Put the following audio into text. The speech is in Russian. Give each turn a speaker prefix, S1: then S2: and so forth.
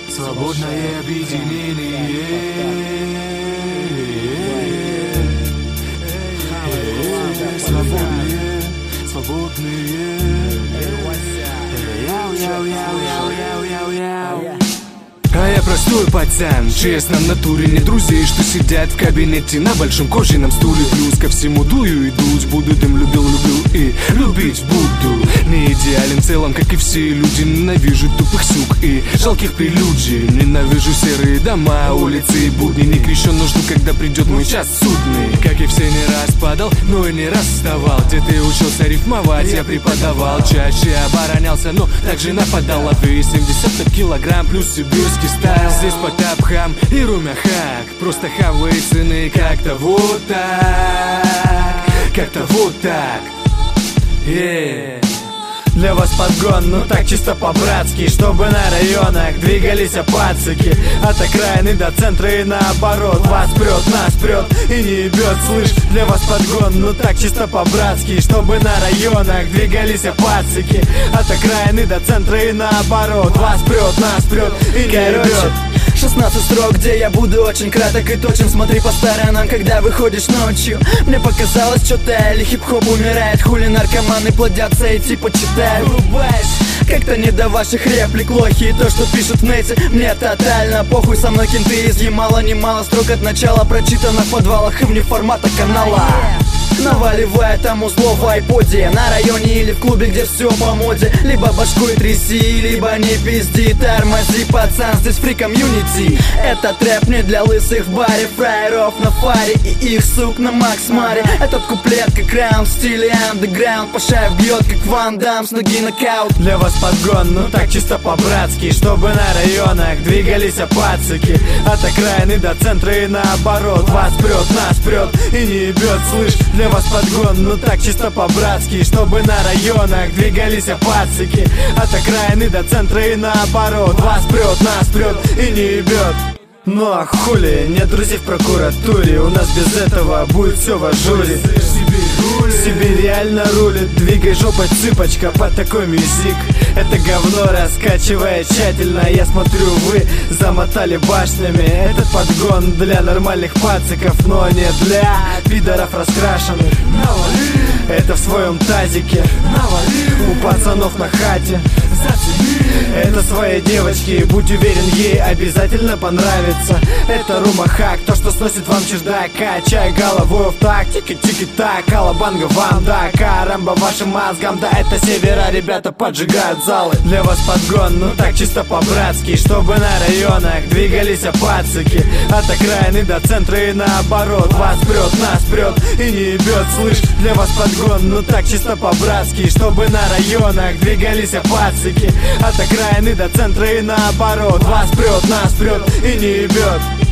S1: Свободное объединение. Свободные, свободные. А я простой пацан, честно, в натуре не друзей, что сидят в кабинете на большом кожаном стуле. Плюс ко всему дую и дуть буду, дым любил и любить буду. Не идеален в целом, как и все люди. Ненавижу тупых сюк и жалких прелюдий. Ненавижу серые дома, улицы и будни. Не крещен жду, когда придет мой час судный. Как и все, не раз падал, но и не раз вставал. Где-то я учился рифмовать, я преподавал. Чаще оборонялся, но также нападал. А 70 килограмм плюс сибирский стайл. Здесь Потап, Хам и Румяхак. Просто хавы и сыны как-то вот так. Как-то вот так.
S2: Для вас подгон, ну так чисто по-братски, чтобы на районах двигались пацики. От окраины до центра и наоборот. Вас прет, нас прет и не ебет, слышь. Для вас подгон, ну так чисто по-братски, чтобы на районах двигались пацики. От окраины до центра и наоборот. Вас прет, нас прет и не ебет.
S3: 16 строк, где я буду очень краток и точен. Смотри по сторонам, когда выходишь ночью. Мне показалось, что-то или хип-хоп умирает. Хули наркоманы плодятся и типа читают. Врубаешь, как-то не до ваших реплик. Лохи и то, что пишут в нете, мне тотально похуй. Со мной кенты изъемало немало строк от начала прочитано в подвалах и вне формата канала. Наваливая там узлов в айподе. На районе или в клубе, где все по моде. Либо башкой тряси, либо не пизди. Тормози, пацан, здесь фри комьюнити. Это трэп не для лысых в баре. Фраеров на фаре и их сук на Макс Маре. Этот куплет как раунд в стиле андеграунд. Пашаев бьет как Ван Дам с ноги нокаут.
S2: Для вас подгон, ну так чисто по-братски, чтобы на районах двигались пацики. От окраины до центра и наоборот. Вас прет, нас прет и не ебет, слышь. Для вас подгон, ну так чисто по-братски, чтобы на районах двигались пацики. От окраины до центра и наоборот. Вас прет, нас прет и не ебет. Ну а хули, нет друзей в прокуратуре. У нас без этого будет все в ажуре. Сибирь реально рулит. Двигай жопой, цыпочка, под такой мюзик. Это говно раскачивая тщательно. Я смотрю, вы замотали башнями. Этот подгон для нормальных пациков, но не для пидоров раскрашенных. Это в своем тазике. У пацанов на хате. Это своей девочке, будь уверен, ей обязательно понравится. Это Румяхак, то, что сносит вам чердак. Качай головой в такт, тики-тики-так. Калабанга вам, да, карамба вашим мозгам. Да, это севера, ребята поджигают залы. Для вас подгон, ну так чисто по-братски, чтобы на районах двигались пацики. От окраины до центра и наоборот. Вас прет, нас прет и не ебет, слышь. Для вас подгон, ну так чисто по-братски, чтобы на районах двигались пацики. От окраины до центра и наоборот. Вас прет, нас прет и не ебет.